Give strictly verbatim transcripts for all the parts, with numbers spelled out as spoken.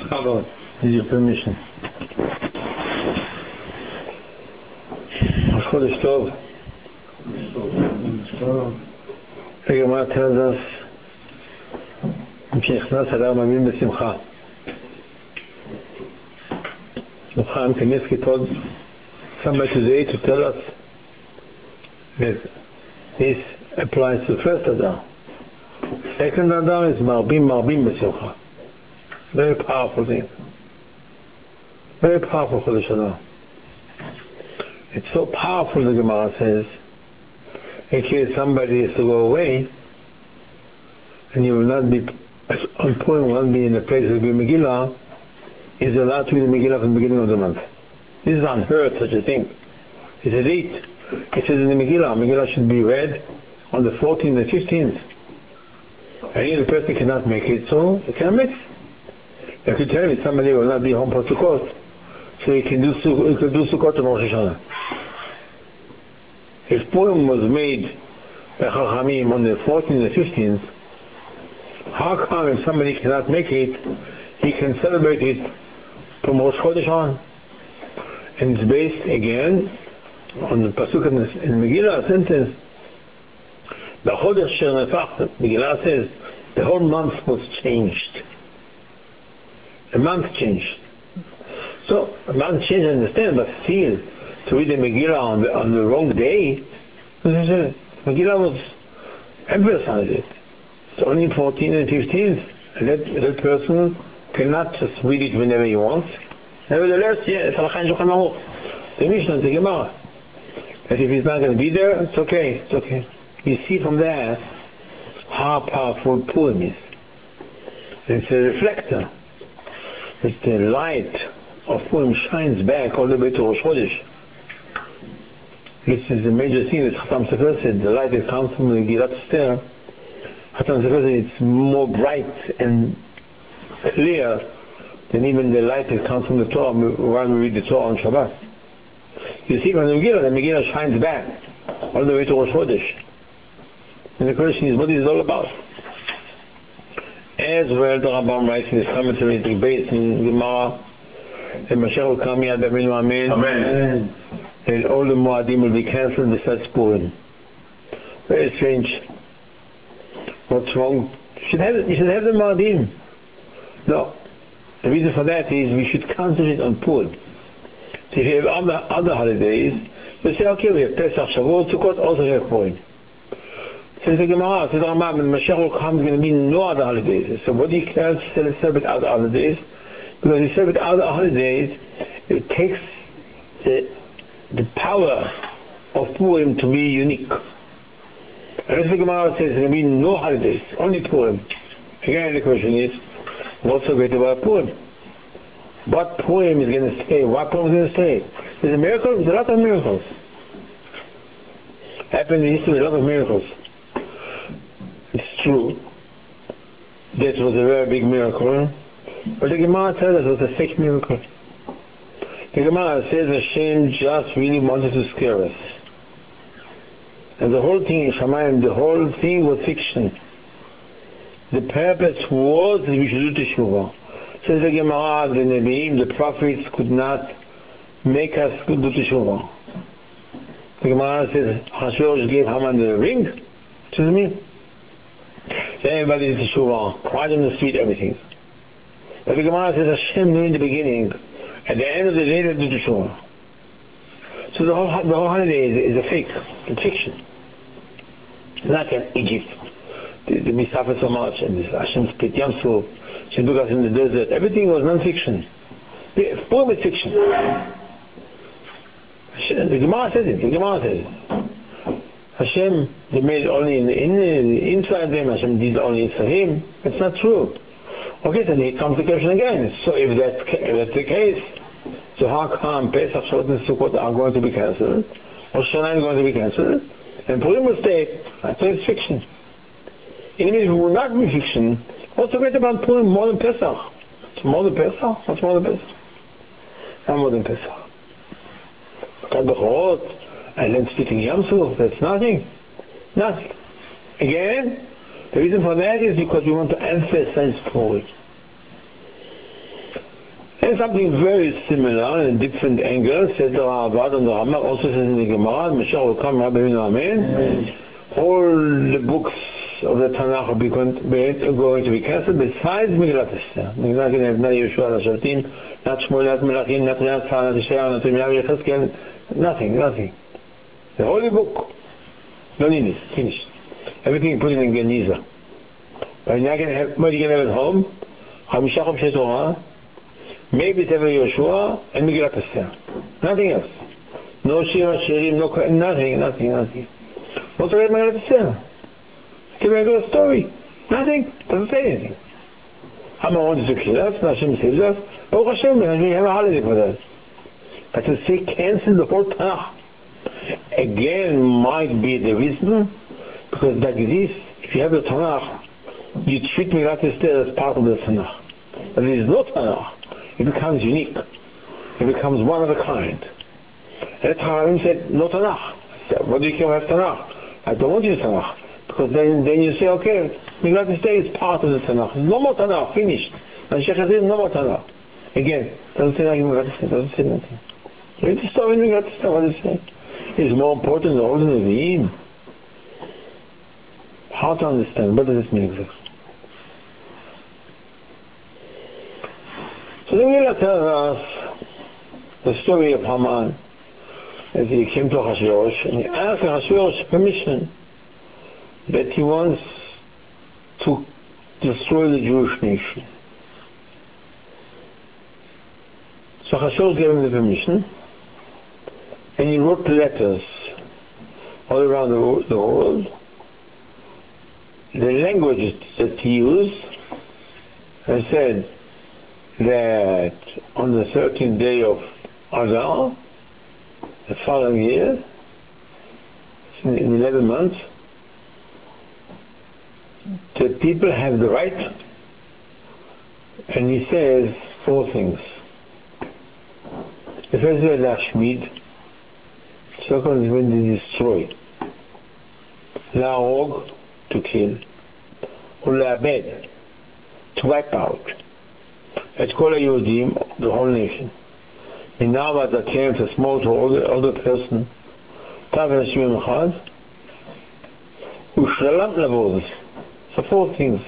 Hello, with your permission. Chodesh Tov. The Gemara tells us, "Mishnechnas Hadar Mamim B'Simcha." Chaim Kanievsky told somebody today to tell us that this applies to first Hadar. Second Hadar is Marbim Marbim B'Simcha. Very powerful thing. Very powerful Chodesh Hadar. It's so powerful, the Gemara says, in case somebody is to go away, and you will not be, on point will not be in the place of the Megillah, is allowed to be the Megillah from the beginning of the month. This is unheard, such a thing. It's a date. It says in the Megillah, Megillah should be read on the fourteenth and fifteenth. And if the person cannot make it, so he cannot make it. If you tell me somebody will not be home for Sukkot, so he can do, he can do Sukkot on Rosh Hashanah. His poem was made by Chachamim on the fourteenth and fifteenth. How come if somebody cannot make it, he can celebrate it from Rosh Chodesh on? And it's based again on the Pasuk in the Megillah sentence. The Chodesh Sher Nefach, Megillah says, the whole month was changed. The month changed. So, a month changed, I understand, but still, to read the Megillah on the, on the wrong day, Megillah was emphasized it. It's only fourteenth and fifteenth, and that, that person cannot just read it whenever he wants. Nevertheless, yeah, it's Halakha and Shulchan Aruch. The Mishnah, the Gemara. That if he's not going to be there, it's okay, it's okay. You see from there how powerful Purim is. It's a reflector. It's the light of Purim shines back all the way to Rosh Chodesh. This is the major thing that Chatam Sofer said, the light that comes from the Gilat Esther. Chatam Sofer said it's more bright and clear than even the light that comes from the Torah when we read the Torah on Shabbat. You see from the Megillah, the Megillah shines back all the way to Rosh Chodesh. And the question is, what is it all about? As well, the Rambam writes in his commentary, the debate in Gemara, and Mashiach will come yad b'yameinu amen. Amen. And all the Moadim will be cancelled besides Purim. Very strange. What's wrong? You should have, you should have the Moadim. No. The reason for that is we should concentrate on Purim. So if you have other, other holidays, you say, okay, we have Pesach, Shavuot, Sukkot, also we have Purim. Says the Gemara, says the Rambam, and Mashiach will come, there's going to be no other holidays. So what do you care to celebrate other holidays? Because if you celebrate other holidays, it takes the, the power of Purim to be unique. And as the Gemara says, there's going to be no holidays, only Purim. Again, the question is, what's so great about Purim? What Purim is going to stay? What Purim is going to stay? There's a miracle, there's a lot of miracles. Happened in history, a lot of miracles. It's true. That was a very big miracle. But the Gemara tells us it was a fake miracle. The Gemara says Hashem just really wanted to scare us. And the whole thing in Shamayim, the whole thing was fiction. The purpose was that we should do Teshuvah. Says the Gemara, the Nevi'im, the prophets could not make us do Teshuvah. The Gemara says Hashverosh gave Haman the ring. Excuse me? So everybody did Teshuvah, cried on the street, everything. But the Gemara says Hashem knew in the beginning, at the end of the day they did Teshuvah. So the whole, the whole holiday is, is a fake, it's fiction. It's not like Egypt. The we suffered so much, and this Hashem split Yam Suf, Hashem took us in the desert, everything was non-fiction. Purim is fiction. The Gemara says it, the Gemara says it. Hashem, they made only in, in, in, inside them, Hashem did only for him. It's not true. Okay, so then comes the question again. So if that's, if that's the case, so how come Pesach, Shavuot, and Sukkot are going to be cancelled? Rosh Hashanah is going to be cancelled? And Purim will stay. I say it's fiction. It means it will not be fiction. What's so great about Purim more than Pesach? It's more than Pesach? What's more than Pesach? Not more than Pesach. Kat Bechorot, and then splitting Yam Suf, that's nothing. Nothing. Again, the reason for that is because we want to emphasize Purim. And something very similar in different angles, says the Ravad and the Rambam, also says in the Gemara, Mashiach will come, Rabbi Amen. All the books of the Tanakh are going to be cancelled besides Megillat Esther. Megillat Esther, not Yeshua, not Shaltim, not Shmuel, not Melachim, not Yonatan, not Yeshaya, not Yirmiyahu, Yechezkel, nothing, nothing. The holy book, no need it, finished. Everything put in Geniza. But you're not going to have, what are you going to have at home? Chamisha Chomshei Torah, maybe Sefer Yeshua, and Megillat Esther. Nothing else. No Shir, Shirim, no, nothing, nothing, nothing. What's the Megillat Esther? It's a regular story. Nothing. Doesn't say anything. Haman wanted to kill us, and Hashem saves us. Baruch Hashem, we have a holiday for that. But to say cancel the whole Tanakh again might be the reason, because like this, if you have the Tanakh, you treat Megillat Esther as part of the Tanakh. But there is no Tanakh. It becomes unique. It becomes one of a kind. And the Chachamim said, no Tanakh. Said, what do you care about Tanakh? I don't want you to Tanakh. Because then, then you say, okay, Megillat Esther is part of the Tanakh. No more Tanakh, finished. And Sheikh says, no more Tanakh. Again, doesn't say nothing, Megillat Esther, doesn't say nothing. Read the story in Megillat Esther, what does it say? It's more important than all the Nevi'im. How to understand, what does this mean exactly? So the Megillah tells us the story of Haman as he came to Achashverosh and he asked Achashverosh permission that he wants to destroy the Jewish nation. So Achashverosh gave him the permission, and he wrote letters all around the, the world. The language that he used, and said that on the thirteenth day of Adar, the following year, in eleven months, the people have the right, and he says four things. The first is Lashmid, second is when they destroy, La'og, to kill, Ula'abed, to wipe out, Et Kol HaYehudim, the whole nation. And now as I came to small to older, older person, Tav Hashim Echad, Ushralam Lavoz. So four things.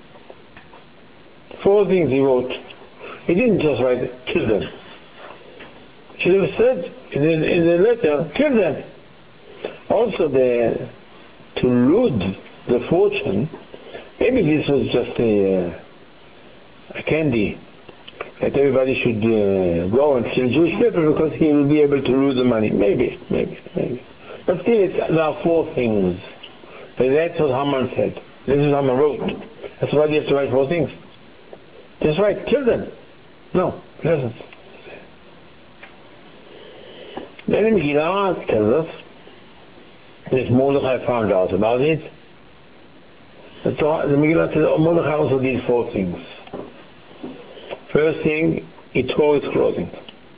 Four things he wrote. He didn't just write, kill them. He should have said in the, in the letter, kill them. Also the, to loot the fortune, maybe this was just a, uh, a candy, that everybody should uh, go and kill Jewish people because he will be able to lose the money. Maybe, maybe, maybe. But still, it's, there are four things. But that's what Haman said. This is what Haman wrote. That's why you have to write four things. Just write, kill them. No, it doesn't. Then the Megillah tells us that Mordechai found out about it. The, the Megillah says, oh, Mordechai also did four things. First thing, he tore his clothing.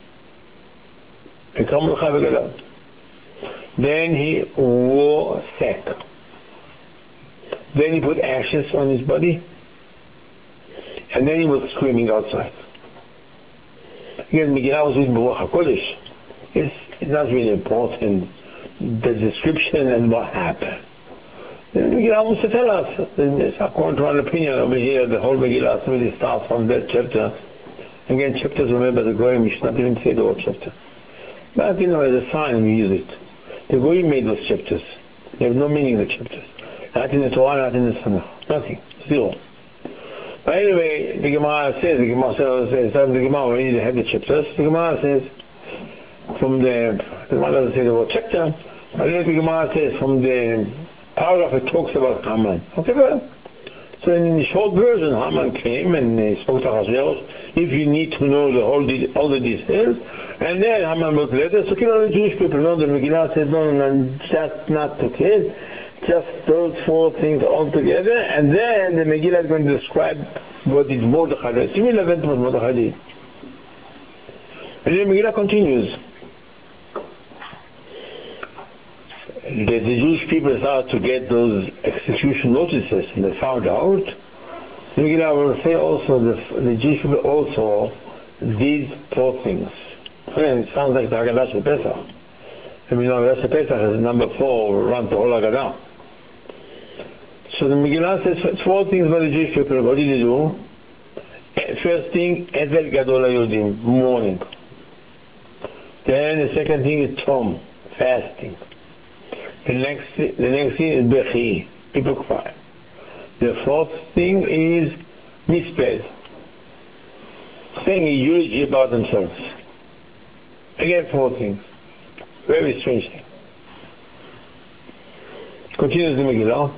Then he wore sack. Then he put ashes on his body. And then he was screaming outside. Again, Megillah was reading Baruch HaKodesh. It's, it's not really important, the description and what happened. The Megillah wants to tell us, it's according to our opinion over here, the whole Megillah really starts from that chapter. Again, chapters, remember, the Goyim, you should not even say the whole chapter. But, you know, as a sign, we use it. The Goyim made those chapters. They have no meaning in the chapters. Not in the Torah, not in the Tanakh. Nothing. Zero. But anyway, the Gemara says, the Gemara says, the Gemara already had the chapters. The Gemara says, from the, the Gemara doesn't say the whole chapter, but the Gemara says, from the paragraph it talks about Haman. Okay, well, so in the short version, Haman came and he spoke to Achashverosh, if you need to know the whole de- all the details, and then Haman wrote letters to kill all the Jewish people. No, the Megillah said, no, no, no, just not to kill, just those four things all together, and then the Megillah is going to describe what did Mordechai did. Similar event what Mordechai did. And then the Megillah continues. The, the Jewish people started to get those execution notices, and they found out. The Megillah will say also, the, the Jewish people also these four things. Again, it sounds like the Haggadah Shel Pesach. I mean, Haggadah Shel Pesach is number four, runs the whole Haggadah. So the Megillah says four things by the Jewish people. What did they do? First thing, Evel Gadol HaYodim, mourning. Then the second thing is Tom, fasting. The next, the next thing is Bechi, people cry. The fourth thing is Misped, saying a eulogy about themselves. Again, four things. Very strange thing. Continues the Megillah.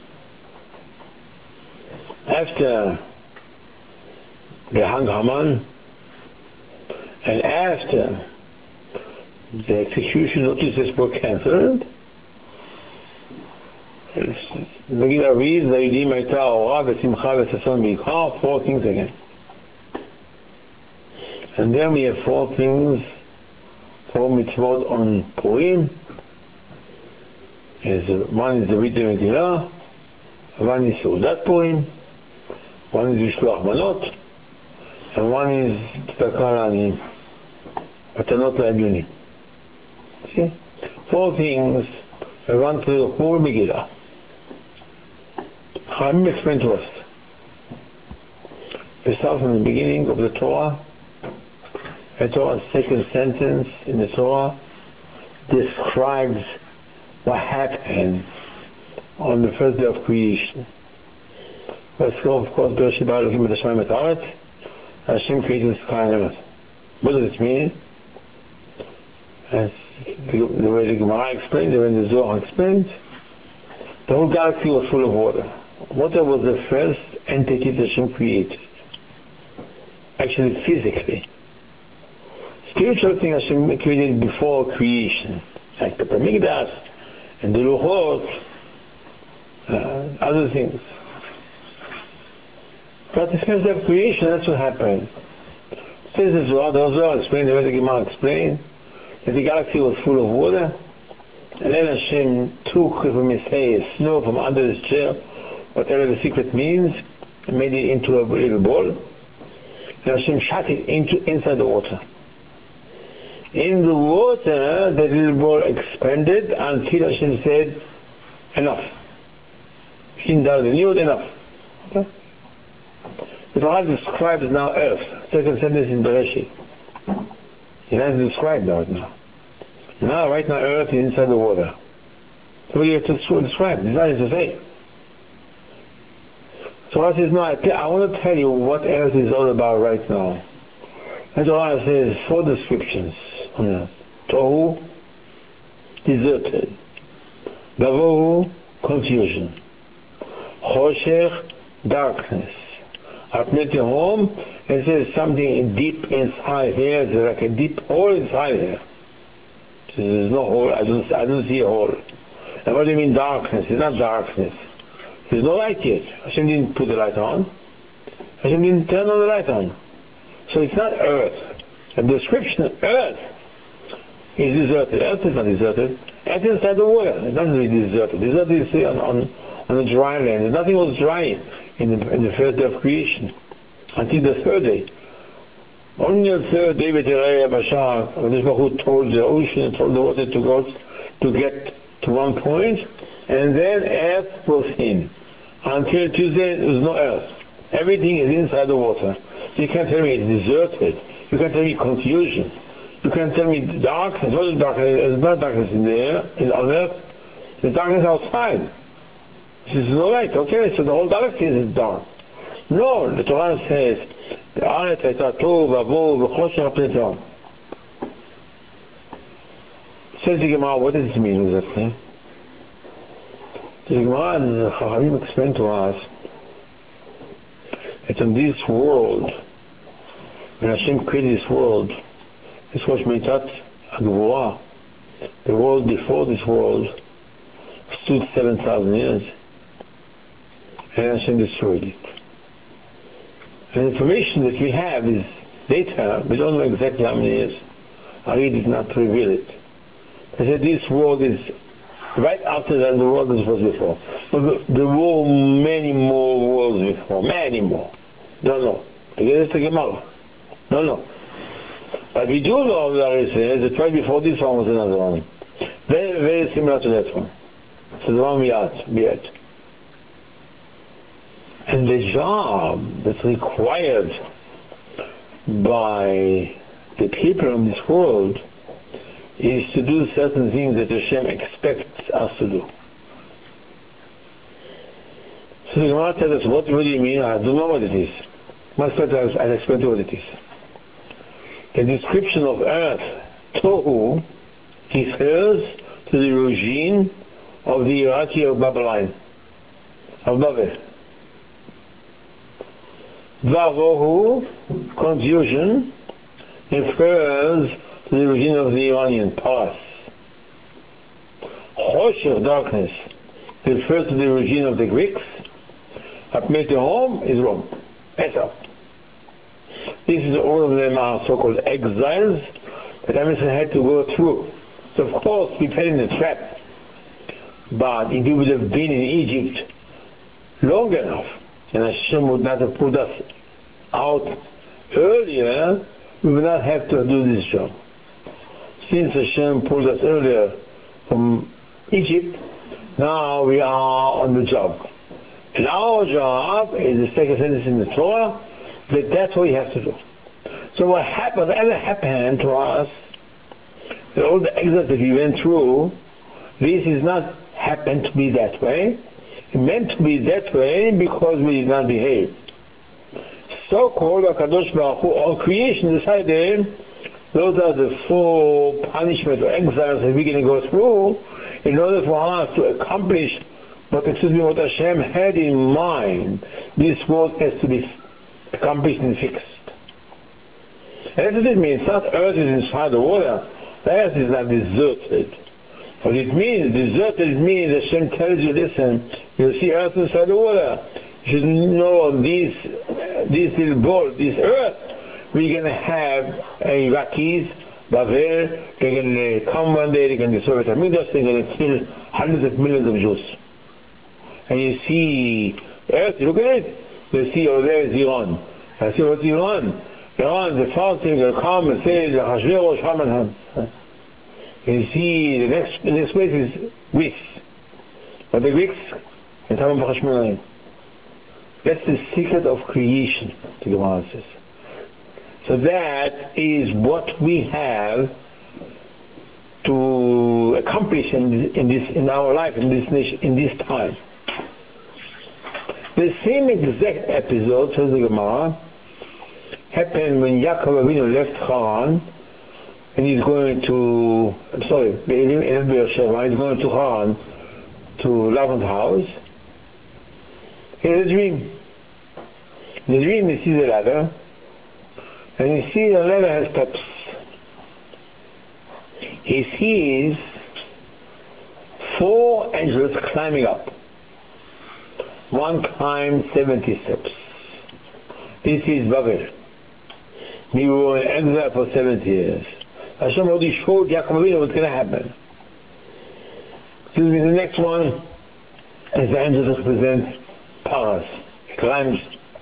After they hung Haman, and after the execution notices were cancelled, Megillah reads, Vayudim Hayta Orah V'Simcha V'Sason V'Yikra, four things again. And then we have four things, four mitzvot on Purim. One is the Vita Megillah, one is Seudat Purim, one is Vishloach Manot, and one is Tzedakah La'aniyim, Matanot La'Abyonim. See? Four things we run through the whole Megillah. Chaim explained to us. We start from the beginning of the Torah. The Torah's second sentence in the Torah describes what happened on the first day of creation. Let's go, of course, Bereshit bara Elokim et hashamayim et haaretz. Hashem created the sky and earth. What does it mean? As the way the Gemara explained, the way the Zohar explains, the whole galaxy was full of water. Water was the first entity that Hashem created. Actually, physically. Spiritual thing Hashem created before creation, like the Mikdash and the Luchot, uh, other things. But the first day of creation, that's what happened. Says the Zohar, the Zohar explained, the way the Gemara explained, that the galaxy was full of water, and then Hashem took from his face snow from under his chair, whatever the secret means, and made it into a little ball, and Hashem shot it into inside the water. In the water, the little ball expanded until Hashem said, enough. Shin down the newt, enough. Okay? The Torah describes now earth, second sentence in Bereshit. It has described now, now. Now, right now, earth is inside the water. So we have to describe, it's not to say. So I says, no, I, I want to tell you what earth is all about right now. And Torah says four descriptions on earth. Tohu, deserted. Gavohu, confusion. Choshech, darkness. Apnei Tehom, it says something deep inside here, there's like a deep hole inside here. There's no hole, I don't, I don't see a hole. And what do you mean darkness? It's not darkness. There's no light yet. Hashem didn't put the light on. Hashem didn't turn on the light on. So it's not earth. The description of earth is deserted. Earth is not deserted. Earth is inside the water. It's not really deserted. Deserted is on, on, on the dry land. Nothing was dry in the, in the first day of creation. Until the third day. Only the third day, V'terei Bashar, when Baruch told the ocean, told the water to go to get to one point, and then earth was in. Until Tuesday, there was no earth. Everything is inside the water. So you can't tell me it's deserted. You can't tell me confusion. You can't tell me darkness. What is darkness? There's not darkness in the air, in on earth. There's darkness outside. There's no light. Okay, so the whole galaxy is dark. No, the Torah says, the Aretz hayta tohu vavohu v'choshech apnei tehom. Says the Gemara, what does this mean exactly? The Gemara and the Chachamim explain to us that in this world, when Hashem created this world, this was Meitat HaGvurah. The world before this world stood seven thousand years, and Hashem destroyed it. And the information that we have is data. We don't know exactly how many years. Ari did not reveal it. They said this world is right after that the world that was before. But there were many more worlds before, many more. No, no. Again, it's the Gemara. No, no. But we do know that it says the tribe before this one was another one. Very, very similar to that one. So the one we had, we had. And the job that's required by the people in this world is to do certain things that Hashem expects us to do. So the Gemara tells us, what, what do you mean? I don't know what it is. Much better I'll explain to you what it is. The description of earth, Tohu, refers to the regime of the hierarchy of Babylon, of Babel. Vavohu, confusion, refers to the regime of the Iranian Paras. Choshech, darkness, refers to the regime of the Greeks. Apmet home is Rome. Better. This is all of them are so-called exiles that Emerson had to go through. So of course we fell in the trap. But if we would have been in Egypt long enough, and Hashem would not have put us out earlier, we would not have to do this job. Since Hashem pulled us earlier from Egypt, now we are on the job. And our job is the second sentence in the Torah, that that's what we have to do. So what happened, whatever happened to us, that all the exile that we went through, this is not happened to be that way. It meant to be that way because we did not behave. So-called HaKadosh Baruch Hu, all creation decided those are the four punishment or exiles that we're going to go through in order for us to accomplish what, excuse me, what Hashem had in mind. This world has to be accomplished and fixed. And that's what it means. Not earth is inside the water. The earth is not deserted. What it means, deserted means Hashem tells you, listen, you see earth inside the water. You should know this, this little ball, this earth, we're going to have Iraqis, Babel, they're going to come one day, they're going to destroy the Midas, they're going to kill hundreds of millions of Jews. And you see earth, look at it, you see over there is Iran. I see what's Iran? Iran, the first thing will come and say, the Hashverosh Haman. You see, the next, the next place is Greece. But the Greeks, in Tamam B'Chashmonaim. That's the secret of creation, the Gemara says. So that is what we have to accomplish in this, in, this, in our life, in this nation, in this time. The same exact episode, says the Gemara, happened when Yaakov Avinu left Haran, and he's going to, I'm sorry, he's going to Haran, to Lavan's house. He has a dream. In the dream he sees a ladder, and he sees the ladder has steps. He sees four angels climbing up. One climbed seventy steps. This is Babel. We were in exile for seventy years. Hashem already showed Yaakov Avinu what's going to happen. Excuse me, the next one is the angels represent Paras. He climbs.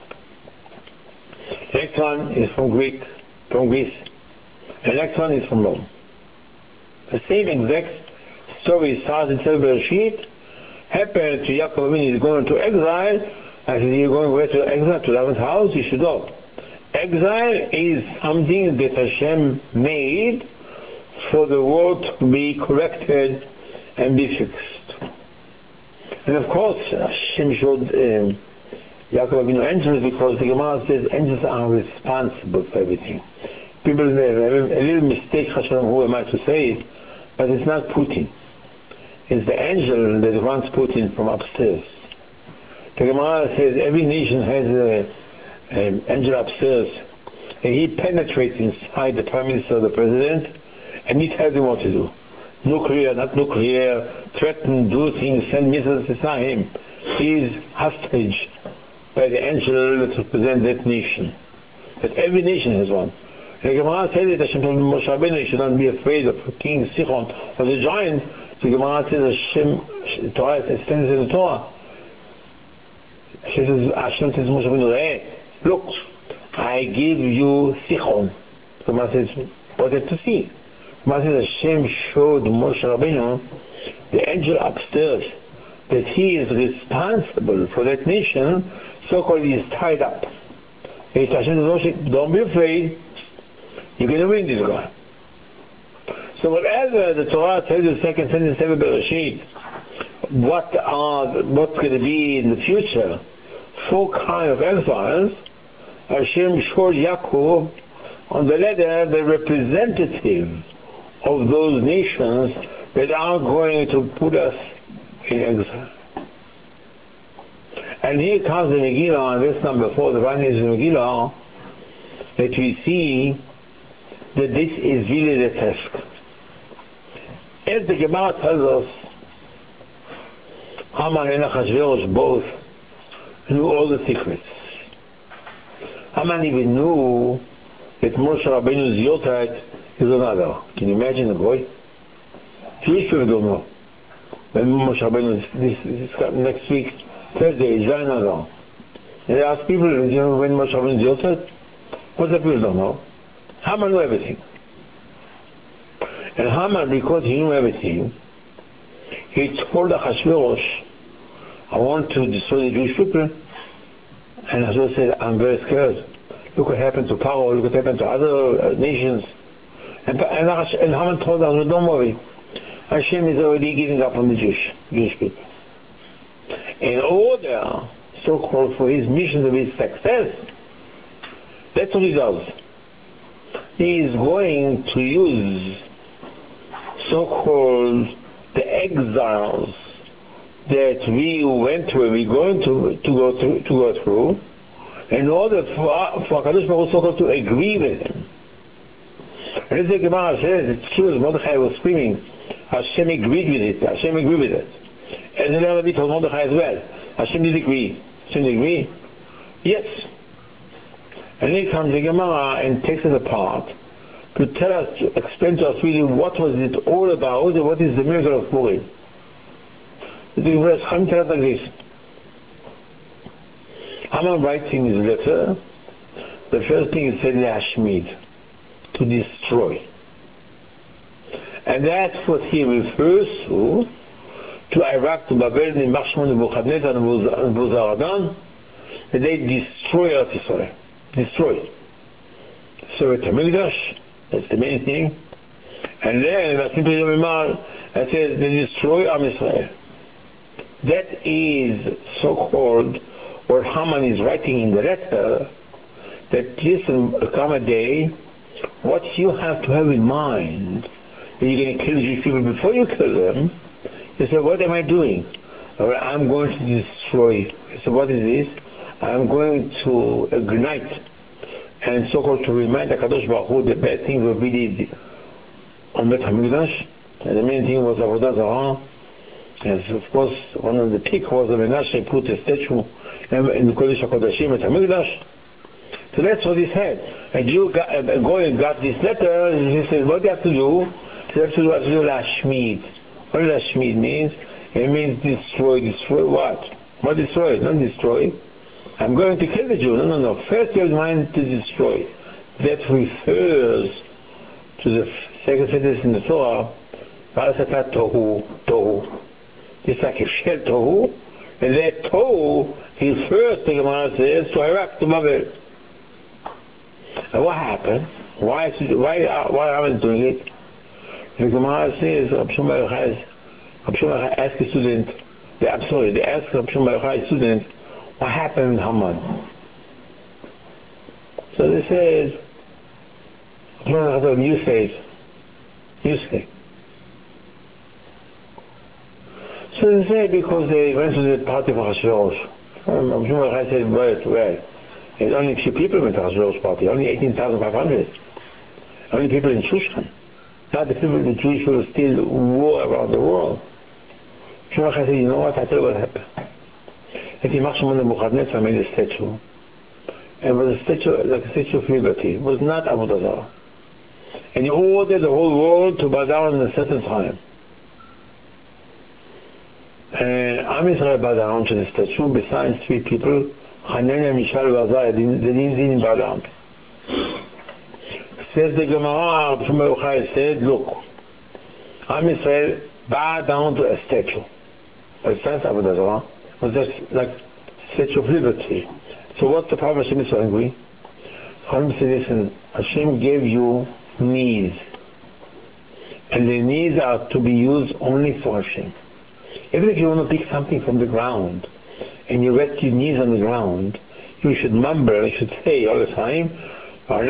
The next one is from Greek, from Greece. The next one is from Rome. The same exact story starts in Bereshit, happened to Yaakov Avinu. He's going to exile. I said, you're going away to exile to Lavan's house? You should go. Exile is something that Hashem made for the world to be corrected and be fixed. And of course, Hashem showed um, Yaakov Avinu angels because the Gemara says angels are responsible for everything. People have a little mistake, Hashem, who am I to say it, but it's not Putin. It's the angel that runs Putin from upstairs. The Gemara says every nation has a Um, angel upstairs, and he penetrates inside the prime minister or the president, and he tells him what to do. Nuclear, not nuclear, threaten, do things, send missiles. It's not him. He is hostage by the angel that represents that nation. That every nation has one. The Gemara says that Hashem told Moshe Rabbeinu, you should not be afraid of King Sichon or the giant. The Gemara says Hashem, Torah, it stands in the Torah. Hashem says, Hashem says Moshe Rabbeinu, hey, look, I give you Sichon. The Gemara says, wanted to see. Moses Hashem showed Moshe Rabbeinu, the angel upstairs, that he is responsible for that nation, so-called he is tied up. He told Moshe, don't be afraid, you're going to win this guy. So whatever the Torah tells you, second sentence, seven Bereshit, what are, what's going to be in the future, four kind of exiles, Hashem showed Yaakov on the letter the representative of those nations that are going to put us in exile. And here comes the Megillah, and verse number four, the writing is in Megillah, that we see that this is really the task. As the Gemara tells us, Haman and Achashverosh both knew all the secrets. Haman even knew that Moshe Rabbeinu's Yotad is another. Can you imagine the boy? Jewish people don't know. When Moshe Rabbeinu this, this next week, Thursday, is another. And they ask people, you know, when Moshe Rabbeinu's Yotad? What the people don't know? Haman knew everything. And Haman, because he knew everything, he told Achashverosh, I want to destroy the Jewish people. And Achashverosh said, I'm very scared. Look what happened to Paro, look what happened to other uh, nations. And, and, and Haman told Achashverosh, don't worry. Hashem is already giving up on the Jewish, Jewish people. In order, so-called, for his mission to be success, that's what he does. He is going to use so-called the exiles that we went through, we're going to, to, go, through, to go through, in order for, for HaKadosh Baruch Hu so-called to agree with him. And as the Gemara says, it's true, as Mordechai was screaming, Hashem agreed with it, Hashem agreed with it. And then Rabbi told Mordechai as well, Hashem did agree. Hashem did agree? Yes. And then comes the Gemara and takes it apart to tell us, to explain to us really what was it all about, what is the miracle of Purim. The Gemara tells us like this. Haman writing his letter, the first thing he said, Le'ashmid, to destroy. And that's what he refers to, to Iraq, to Babel, in Machshmon, Nebuchadnezzar, and Buzaradan, that they destroy Eretz Yisrael. Destroy. So it's Hamikdash, that's the main thing. And then, I says, they destroy Am Yisrael. That is so-called, what Haman is writing in the letter, that listen, come a day, what you have to have in mind, that you're going to kill the Jewish people before you kill them, you say, what am I doing? I'm going to destroy. So what is this? I'm going to ignite and so-called to remind the Kadosh Baruch Hu the bad things that we did on Bet HaMikdash. And the main thing was Avodah Zarah. And of course, one of the peak was that Menashe put a statue in the Kodesh HaKodashim at HaMikdash. So that's what he said. And you got, uh, going got this letter, and he said, what do you have to do? You have to do, have to do Lashmid. What does Lashmid means? It means destroy. Destroy what? What destroy? Not destroy. I'm going to kill the Jew. No, no, no. First you have in mind to destroy. That refers to the second sentence in the Torah, V'asata tohu, tohu. It's like a shell tohu, and that tohu refers, the Gemara says, to Iraq, to Babel. And what happened? Why why why are we doing it? The Gemara says, Rabbi Shimon Bar Yochai asked a student, they, I'm sorry, they asked Rabbi Shimon Bar Yochai student, what happened with Haman? So they said, you say it. You say. So they say because they went to the party for Hashverosh. Rabbi Shimon Bar Yochai said, wait, wait. There's only a few people went to Hashverosh party, only eighteen thousand five hundred. Only people in Shushan. Not the people, the Jewish people still war around the world. Shimon said, you know what, I tell you what happened. That Machshmon Nebuchadnezzar made a statue. And it was a statue, like a statue of liberty. It was not Avodah Zarah. And he ordered the whole world to bow down in a certain time. And Am Yisrael bowed down to the statue, besides three people, Hananiah, Mishael, and Azariah, they didn't, they didn't bow down. Says the Gemara, Shmuel Yochai said, look, Am Yisrael bowed down to a statue. A sense of the Torah was just like Statue of Liberty. So what's the power of Hashem is so angry? Hashem said, listen, Hashem gave you knees. And the knees are to be used only for Hashem. Even if you want to pick something from the ground, and you rest your knees on the ground, you should mumble, you should say all the time, I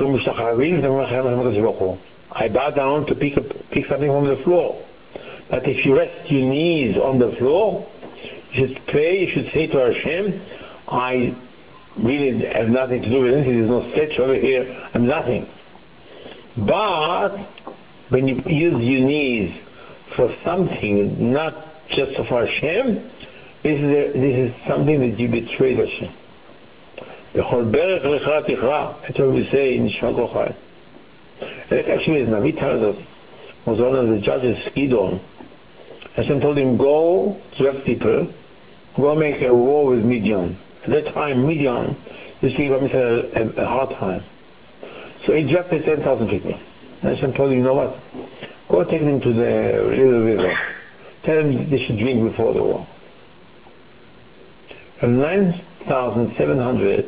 bow down to pick, up, pick something from the floor. But if you rest your knees on the floor, you should pray, you should say to Hashem, I really have nothing to do with anything, there's no statue over here, I'm nothing. But when you use your knees for something, not just for Hashem, this is, a, this is something that you betrayed Hashem. That's what we say in Nishma Kochai. That actually is Navi tells us, was one of the judges, Gidon. Hashem told him, go direct people, go make a war with Midian. At that time, Midian used to give him a, a hard time. So he drafted ten thousand people. And Hashem told him, you know what? Go take them to the little river. Tell them they should drink before the war. And nine thousand seven hundred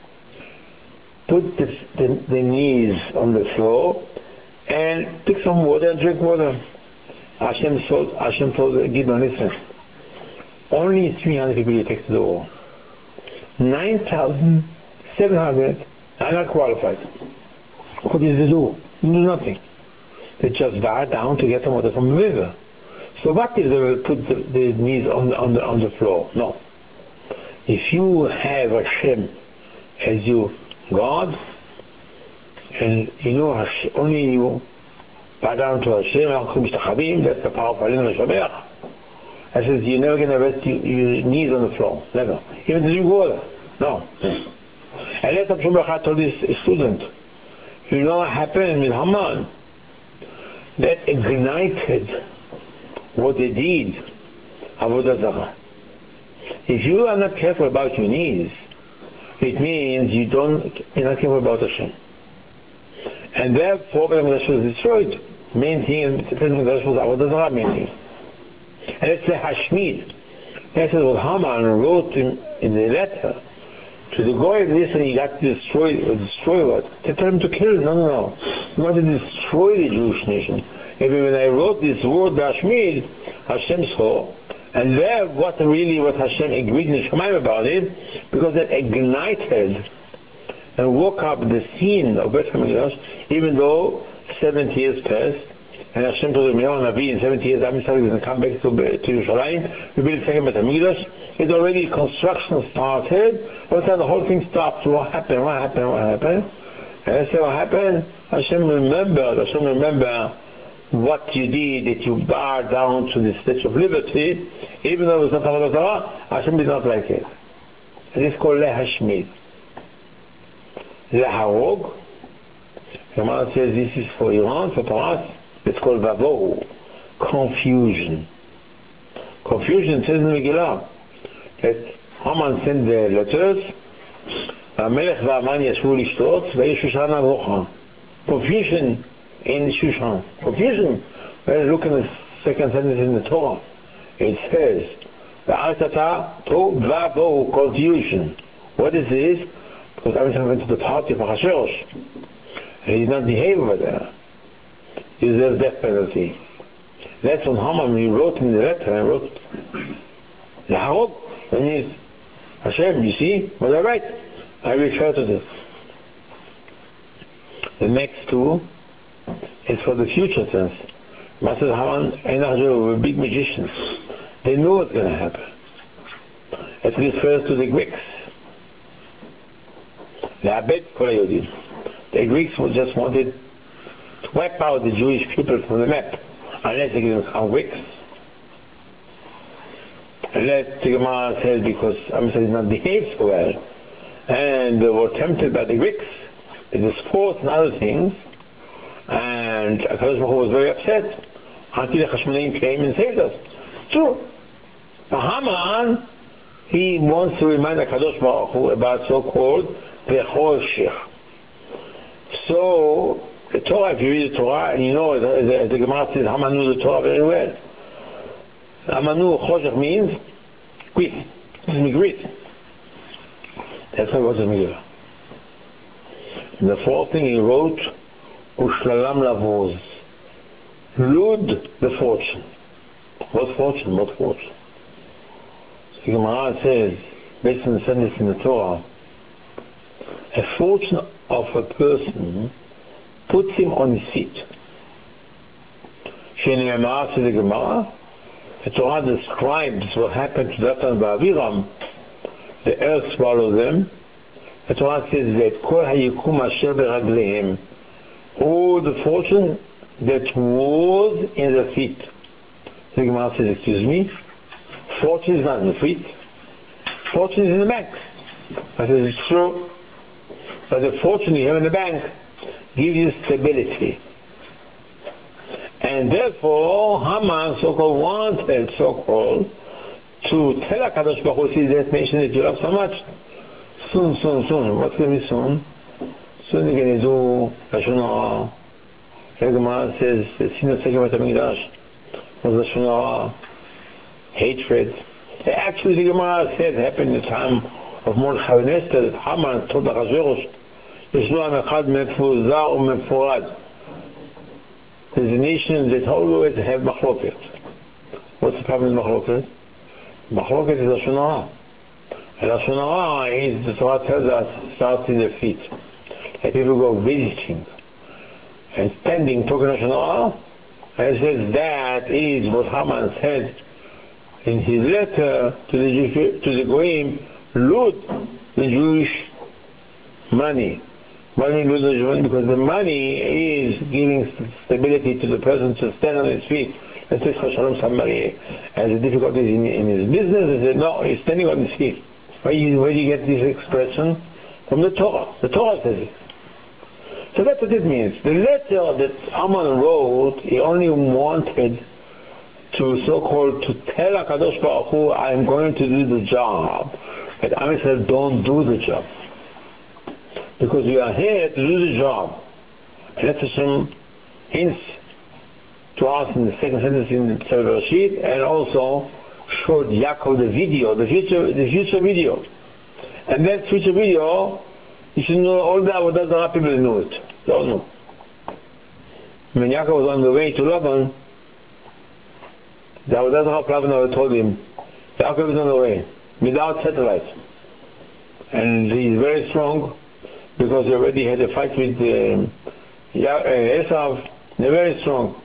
put the, the, the knees on the floor and took some water and drink water. Hashem told, Hashem told Gideon, listen, only three hundred people you take to the war. nine thousand seven hundred are not qualified. What did they do? They do nothing. They just bow down to get some water from the river. So what if they put the, the knees on the, on, the, on the floor? No. If you have Hashem as your God, and you know Hashem, only you bow down to Hashem, that's the power of Halil Shabbat. I says, you're never going to rest your, your knees on the floor. Never. Even to drink water. No. And that's what Shmuel told his student. You know what happened with Haman? That ignited what they did, Avodah Zarah. If you are not careful about your knees, it means you don't, you're not careful about Hashem. And therefore, the Mikdash was destroyed. Main thing, the Mikdash was Avodah Zarah, main thing. And it's the Hashmid. That's what Haman wrote in, in the letter to the Goy, listen, he got to destroy, destroy what? They told him to kill him. No, no, no. He wanted to destroy the Jewish nation. Even when I wrote this word, Hashmid, Hashem saw, and there what really what Hashem agreed in Shemaim about it, because it ignited and woke up the scene of Beit HaMikdash, even though seventy years passed, and Hashem told him, Navi, in seventy years, Am Yisrael is going to come back to, to Yerushalayim, we build a second Beit HaMikdash. It's already construction started, but then the whole thing stopped. What happened? What happened? What happened? And I said, what happened? Hashem remembered, Hashem remember what you did, that you bowed down to the Statue of Liberty, even though it was not Avodah Zarah, Hashem did not like it. And it's called Lehashmid. Leharog, the Gemara says this is for Iran, for us, it's called Vavohu, confusion. Confusion says in the Megillah that Haman sent the letters, המלך והמן ישבו לשתות, ויש שושן ארוחה. Confusion in Shushan. Confusion. Well, look in the second sentence in the Torah. It says, V'atata to vavo, confusion. What is this? Because Abraham went to the party of Achashverosh. And he did not behave over there. He deserves death penalty. That's when Haman, he wrote in the letter, he wrote, Laharog, and he's, Hashem, you see, was I right? I refer to this. The next two is for the future tense. Master Haman and Achashverosh were big magicians. They knew what's going to happen. It refers to the Greeks. The Greeks just wanted to wipe out the Jewish people from the map, unless they can become Greeks. Unless the Gemara says because Amsa did not behave so well, and they were tempted by the Greeks, the sports and other things, and Akadosh Baruch Hu was very upset until the Hashmonaim came and saved us. True. Haman, he wants to remind Akadosh Baruch Hu about so-called Bechoshech. So, the Torah, if you read the Torah, and you know, the, the, the Gemara says, Haman knew the Torah very well. Haman knew Choshech means grit. This is grit. That's what it was in Megillah. And the fourth thing he wrote, Ushlalam Lavoz. Lud, the fortune. What fortune? What fortune? So the Gemara says, based on the sentence in the Torah, a fortune of a person puts him on his feet. Shene'emar, says the Gemara, the Torah describes what happened to Dathan and Abiram. The earth swallowed them. The Torah says that Kol hayikum asher beragleihem, all the fortune that was in the feet. The Gemara says, excuse me, fortune is not in the feet, fortune is in the bank. I said, it's true, but the fortune you have in the bank gives you stability. And therefore, Haman, so-called, wanted, so-called, to tell HaKadosh Baruch Hu, see that nation that you love so much, soon, soon, soon. What's going to be soon? Soon you're going to do Lashon Hara. The Gemara says, the sin of Second Beit HaMikdash was Lashon Hara, hatred. Actually, the Gemara said it happened in the time of Mordechai and Esther, that Haman told Achashverosh, Yeshnu Am Echad Mefuzar Umefurad. There's a nation that always have machloket. What's the problem with machloket? Machloket is Lashon Hara. And Lashon Hara is, the Torah tells us, starts in their feet. And people go visiting and standing, talking Lashon Hara, and it says that is what Haman said in his letter to the, to the Goyim, loot the Jewish money. Money loot the Jewish money, because the money is giving stability to the person to stand on his feet. And says Shalom Samari has the difficulties in, in his business. He said, no, he's standing on his feet. Where do you, where do you get this expression? From the Torah. The Torah says it. So that's what it means. The letter that Haman wrote, he only wanted to so-called to tell HaKadosh Baruch Hu, I'm going to do the job. But Am Yisrael don't do the job. Because we are here to do the job. And that's some hints to us in the second sentence in the Sefer Bereshit, and also showed Yaakov the video, the future, the future video. And that future video, you should know all the Avodah Zarah people know it. They all know. When Yaakov was on the way to Laban, the Avodah Zarah Laban told him, Yaakov is on the way, without satellite. And he's very strong, because he already had a fight with um, Esav. They're very strong.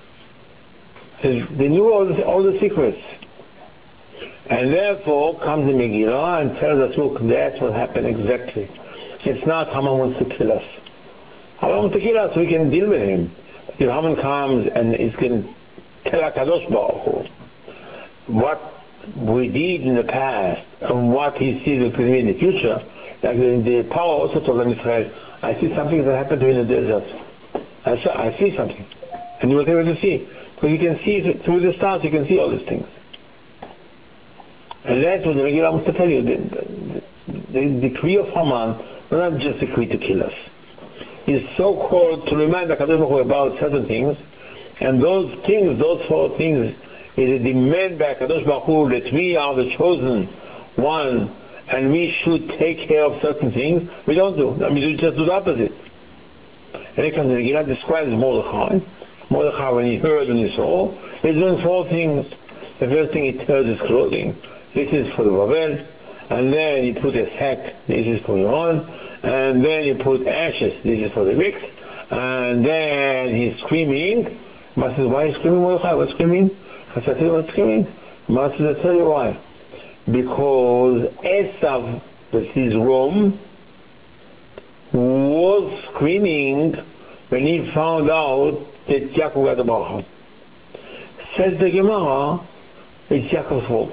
They knew all the, all the secrets. And therefore comes the Megillah and tells us, look, that's what happened exactly. It's not Haman wants to kill us. Haman wants to kill us so we can deal with him. If Haman comes and is going to tell HaKadosh Baruch Hu what we did in the past and what he sees will be in the future, like the, the power also told them, Israel, I see something that happened to you in the desert. I, saw, I see something. And you will be able to see. Because you can see through the stars, you can see all these things. And that's what the Megillah wants to tell you. The, the, the decree of Haman was not just a decree to kill us. It's so-called to remind the HaKadosh Baruch Hu about certain things. And those things, those four things, is a demand by HaKadosh Baruch Hu that we are the chosen one and we should take care of certain things. We don't do. I mean, we just do the opposite. And then comes the Megillah describes Mordechai. Mordechai, when he heard, when he saw, he's doing four things. The first thing, he tears his clothing. This is for the Babel. And then he put a sack. This is for your own. And then he put ashes. This is for the wicked. And then he's screaming. Master says, why are you screaming, Mordechai? What's screaming? I said, what's screaming? Master says, I'll tell you why. Because Esav, that is Rome, was screaming when he found out that Yaakov got the bracha. Says the Gemara, it's Yaakov's fault.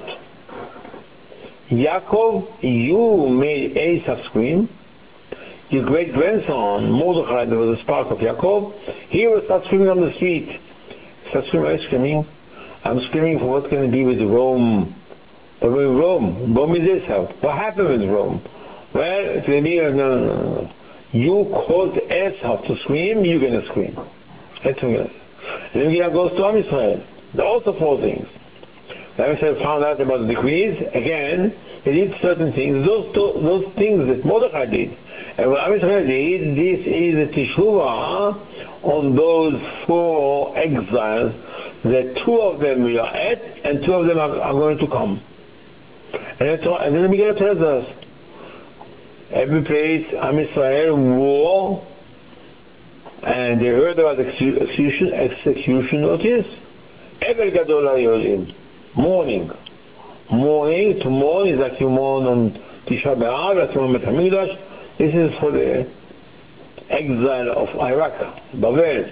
Yaakov, you made Esav scream. Your great-grandson, Mordechai, there was a spark of Yaakov, he was start screaming on the street. Start screaming, I'm screaming. I'm screaming for what's going to be with Rome. But with Rome, Rome is Esav. What happened with Rome? Well, it's going to be, no, no, no, no. You cause Esau to scream, you're going to scream. That's what it is. And then Megillah goes to Am Yisrael. There are also four things. Am Yisrael found out about the decrees. Again, they did certain things. Those two, those things that Mordechai did. And what Am Yisrael did, this is a teshuvah on those four exiles, that two of them we are at, and two of them are, are going to come. And, that's all, and then the Megillah tells us, every place Am Yisrael war, and they heard about execution, execution notice, Evel Gadol HaYodim, mourning. Mourning, to mourn is like you mourn on Tisha B'Av, like you mourn at HaMikdash. This is for the exile of Iraq, Babel.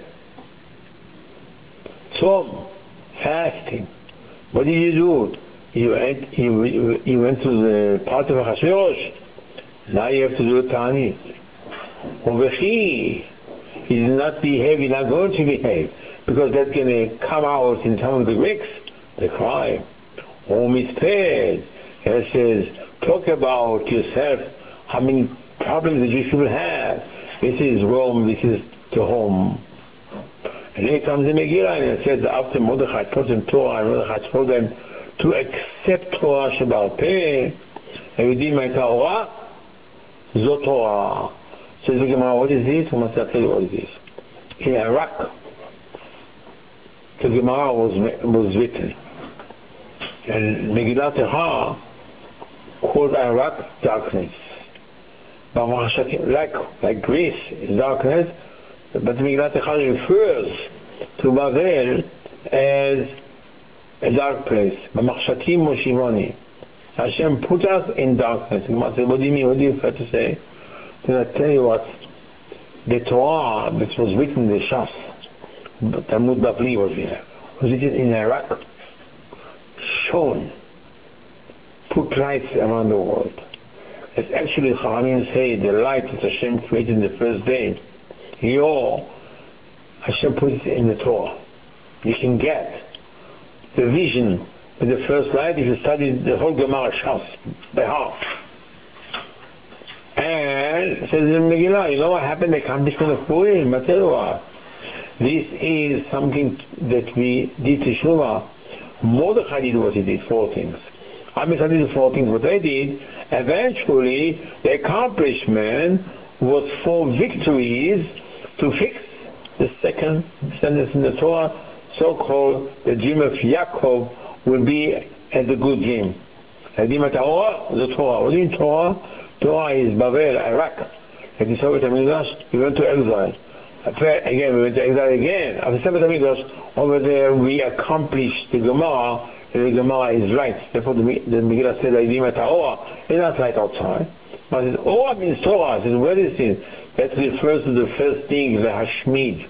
Tzom, fasting. What did you do? You went, you, you went to the part of Achashverosh. Now you have to do a Ta'anit. Uvechi, he did not behave, he's not going to behave, because that's going to come out in some of the Greeks, they cry. Oh, misped, it says, talk about yourself, how many problems that you should have. This is Rome, this is the home. And then comes the Megillah, and it says, after Mordechai taught them Torah, and Mordechai told them to accept Torah Sheba'al Peh, and we did my Torah, Zot Torah. Says the Gemara, what is this? We must tell you what it is. In Iraq, the Gemara was, was written. And Megillat Techa called Iraq darkness. Like, like Greece is darkness, but Megillat Techa refers to Babel as a dark place. B'machshatim moshivoni. Hashem put us in darkness. Gemara says, what do you mean? What do you have to say? Then I tell you what, the Torah that was written in the Shas, Talmud Bavli was here, was written in Iraq, shown, put lights around the world. It's actually, Chachamim say, the light that Hashem created in the first day, your, Hashem put it in the Torah. You can get the vision with the first light if you study the whole Gemara Shas by heart. And it says in Megillah, you know what happened? They accomplished of Purim, I tell you what. This is something that we did to Shuvah. Mordechai did what he did, four things. Am Yisrael did the four things, what they did. Eventually, the accomplishment was four victories to fix the second sentence in the Torah, so-called the dream of Yaakov will be as a good dream. The Torah, the Torah. What do you mean Torah? Torah is Babel, Iraq. Like you saw with HaMikdash, we went to exile. Again, we went to exile again. After seven HaMikdash, over there we accomplished the Gemara, and the Gemara is right. Therefore the, the Megillah said, Torah is not right outside. But it says, Torah means Torah. It says, where is it? That refers to the first thing, the Hashmid.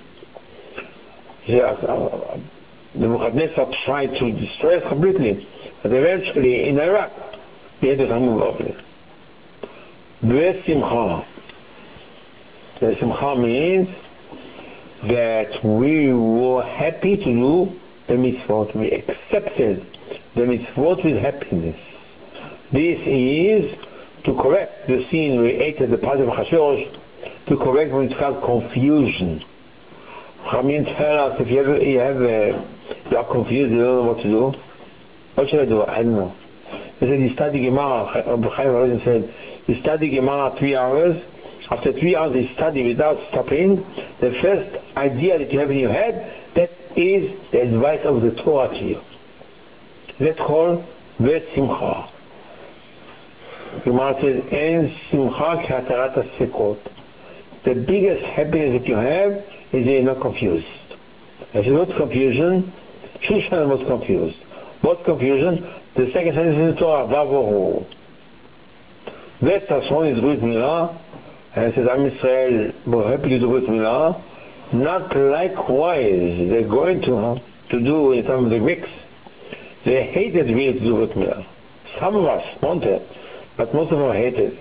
The Nebuchadnezzar tried to destroy us completely, but eventually in Iraq, we had to remove of it. Besimcha. Besimcha means that we were happy to do the mitzvot. We accepted the mitzvot with happiness. This is to correct the sin we ate at the party of Achashverosh, to correct when it's called confusion. Chamin tell us if you have, you have a, you are confused, you don't know what to do. What should I do? I don't know. They said, you study Gemara. Rabbi Chaim Roshan said, you study Gemara three hours. After three hours you study without stopping. The first idea that you have in your head, that is the advice of the Torah to you. That's called Vesimcha. Gemara says, En Simcha K'atarat HaSekot. The biggest happiness that you have is that you're not confused. If you're not confusion, Shushan was confused. What confusion? The second sentence in the Torah, Vavohu. That Tasson is Brit Milah, and it says, Am Yisrael, we're happy to do Brit Milah. Not likewise, they're going to, to do in some of the Greeks. They hated really to do Brit Milah. Some of us wanted, but most of them hated.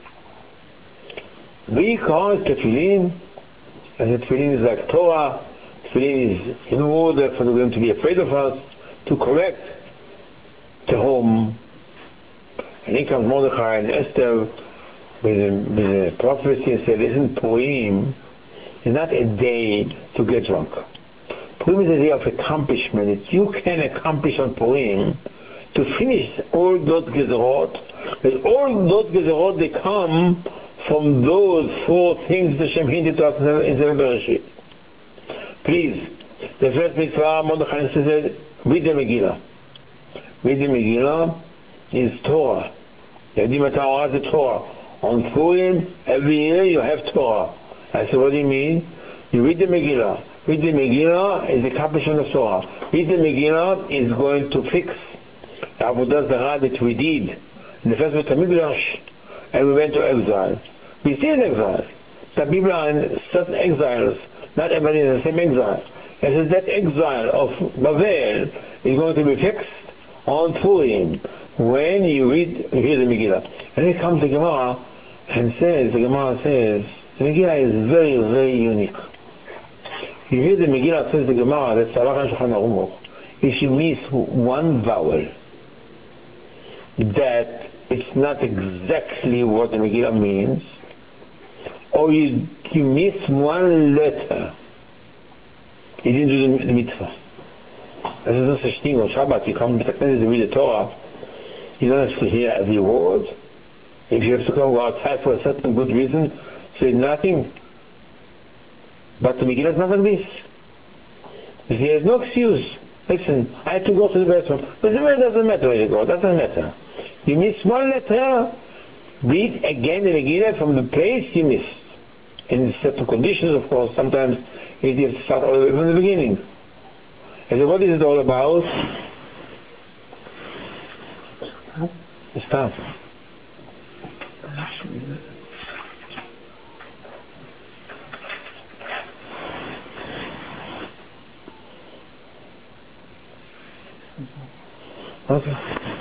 We call it Tefillin, and the Tefillin is like Torah. Tefillin is in order for them to be afraid of us, to correct the home. And here comes Mordechai and Esther, with the, with the prophecy and say, listen, Purim is not a day to get drunk. Purim is a day of accomplishment. That you can accomplish on Purim to finish all those gezerot. Because all those gezerot, they come from those four things that Hashem hinted to us in the Bereshit. Please, the first mitzvah, Mordechai said, read the Megillah. Read the Megillah is Torah. Yadim Torah is the Torah. On Purim, every year you have Torah. I said, what do you mean? You read the Megillah. Read the Megillah is the accomplishment of Torah. Read the Megillah is going to fix the Avodah Zarah that we did in the first Beit HaMikdash, and we went to exile. We still in exile. The people are in certain exiles. Not everybody is in the same exile. And so that exile of Bavel is going to be fixed on Purim when you read, you read the Megillah. And then comes the Gemara and says, the Gemara says, the Megillah is very, very unique. You read the Megillah, says the Gemara, that's Alach Shulchan Aruch. If you miss one vowel, that it's not exactly what the Megillah means, or you, you miss one letter, you didn't do the, the mitzvah. There's no such thing on Shabbat. You come to the read the Torah, you don't have to hear every word. If you have to go outside for a certain good reason, say nothing. But the Megillah is not like this. If he has no excuse, listen, I have to go to the bathroom. But it doesn't matter where you go, it doesn't matter. You miss one letter, read again the Megillah from the place you missed. In certain conditions, of course, sometimes you have to start all the way from the beginning. And so what is it all about? It's time. Okay.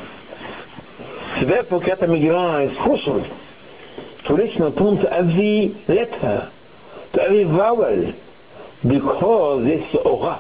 So therefore, Kriyat HaMegillah is crucial to listen to every letter, to every vowel, because it's the Orah.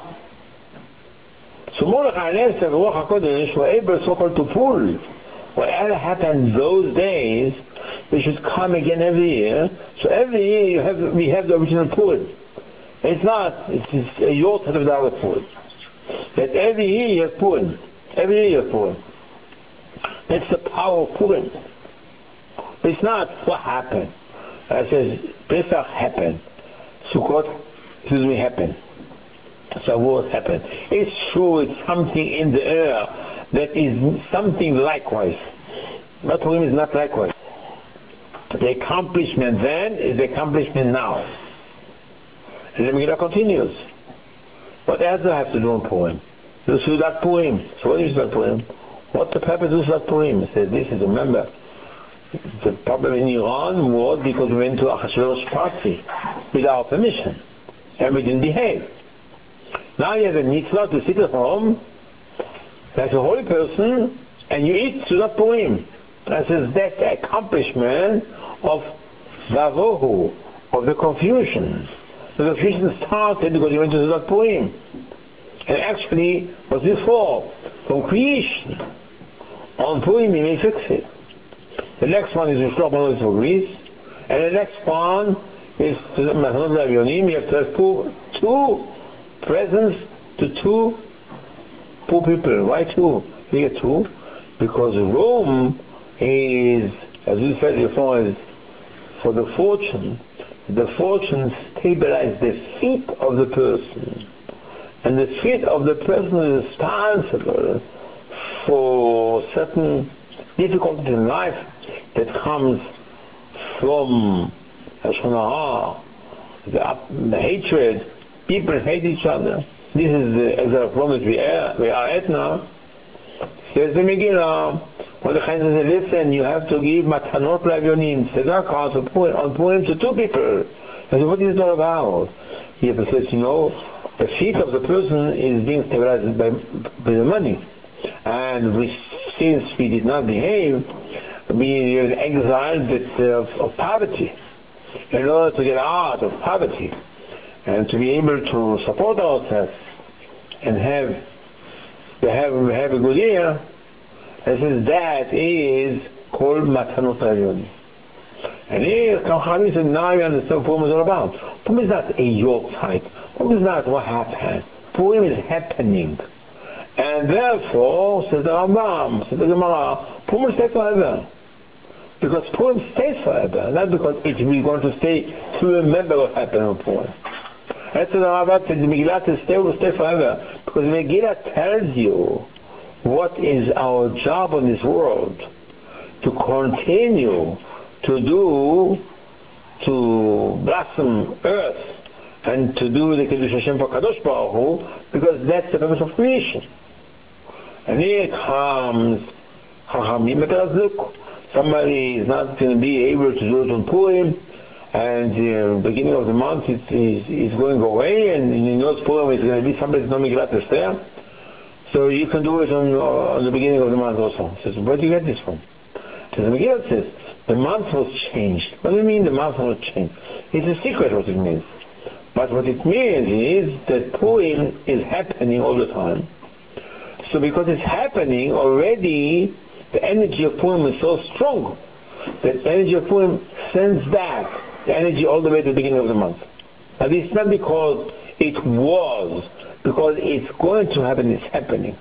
So Mordechai and Esther, the Ruach HaKodesh, were able so-called to pull whatever happened those days. They should come again every year. So every year you have, we have the original Purim. It's not, it's, it's a yort of the other Purim. That every year you have Purim. Every year you have Purim. That's the power of Purim. It's not what happened. It says, Pesach happened. Sukkot, excuse me, happened. Shavuot happened. It's true, it's something in the air that is something likewise. But Purim is not likewise. The accomplishment then is the accomplishment now. And the Megillah continues. What else do I have to do in Purim? Do Sudat Purim. So what is Sudat Purim? What's the purpose of Sudat Purim? It says this is, remember, the problem in Iran was because we went to Achashverosh's party without permission. And we didn't behave. Now you have a mitzvah to sit at home like a holy person and you eat Sudat Purim. That says that's the accomplishment of Vavohu, of the confusion. The confusion started because you went to Sudat Purim. And actually was before, from creation. On Purim you may fix it. The next one is Mishloach Manos for Greece. And the next one is Matanot LaAvyonim. You have to have two, two presents to two poor people. Why two? You get two? Because Rome is, as we said before, is for the fortune. The fortune stabilizes the feet of the person. And the feet of the person is responsible for certain difficulties in life that comes from Shonah, the, the hatred. People hate each other. This is the exile problem that we are, we are at now. Says the Megillah, when the Chaim says, listen, you have to give Matanot LaAvyonim, tzedakah on Purim to two people. I said, what is it all about? He says, you know, the feet of the person is being stabilized by, by the money. And we, since we did not behave, we were exiled of, of poverty. In order to get out of poverty and to be able to support ourselves and have to have, have a good year, this is, that is called Matanot LaAvyonim. And here, Chachamim said, now you understand what Purim is all about. Purim is not a Yorkshire. Purim is not what happened. Purim is happening. And therefore, says the Rambam, says the Gemara, Purim stays forever. Because Purim stays forever, not because it's we're going to stay to remember what happened on Purim. That's what the Rambam says, the Megillah to stay will stay forever. Because Megillah tells you what is our job in this world, to continue to do, to blossom earth, and to do the Kiddush Hashem for Kadosh Baruch Hu, because that's the purpose of creation. And here comes Chachamim, because look, somebody is not going to be able to do it on Purim, and the uh, beginning of the month is, is, is going away, and you know Purim is going to be somebody's no Megillat Esther, so you can do it on, uh, on the beginning of the month also. Says, where do you get this from? So the Megillah says, the month was changed. What do you mean the month was changed? It's a secret what it means. But what it means is that Purim is happening all the time. So because it's happening already, the energy of Purim is so strong that the energy of Purim sends back the energy all the way to the beginning of the month. And it's not because it was, because it's going to happen, it's happening.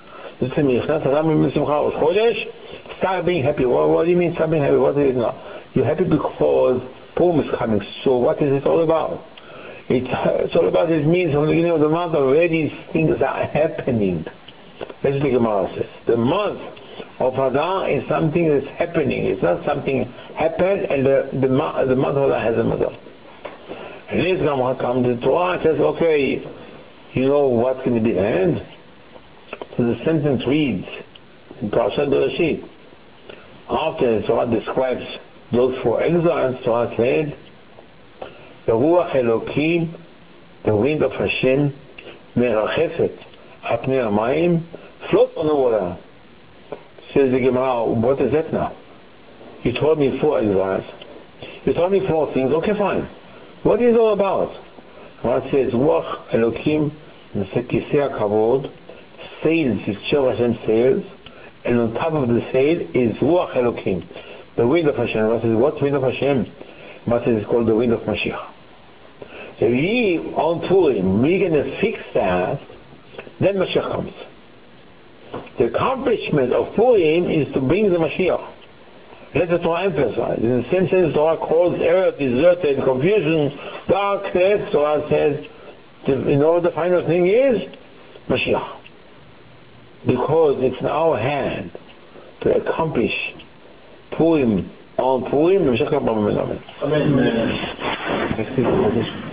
Start being happy. What, what do you mean start being happy? What is it now? You're happy because Purim is coming. So what is it all about? It's, it's all about, it means from the beginning of the month already things are happening. That's what the Gemara says. The month of Adar is something that's happening. It's not something happened and the, the, the month of Adar has a mother. And this Gemara comes to the Torah and says, okay, you know what's going to be the end? So the sentence reads in Parashat Bereshit, after the Torah describes those four exiles, Torah said, the Ruach Elokim, the wind of Hashem, merachefet al pnei hamayim, floats on the water. Says the Gemara, what is that now? You told me four exiles. You told me four things. Okay, fine. What is it all about? What says Ruach Elokim, the Kisei HaKavod, sails, his Shel Hashem sails, and on top of the sail is Ruach Elokim, the wind of Hashem. What is what wind of Hashem? What is called the wind of Mashiach. So we on Purim, we're going to fix that, then Mashiach comes. The accomplishment of Purim is to bring the Mashiach. Let the Torah emphasize. In the same sense, the Torah calls error, deserted, confusion, darkness. Torah says, you know what the final thing is? Mashiach. Because it's in our hand to accomplish Purim on Purim, Mashiach comes. Amen. Amen.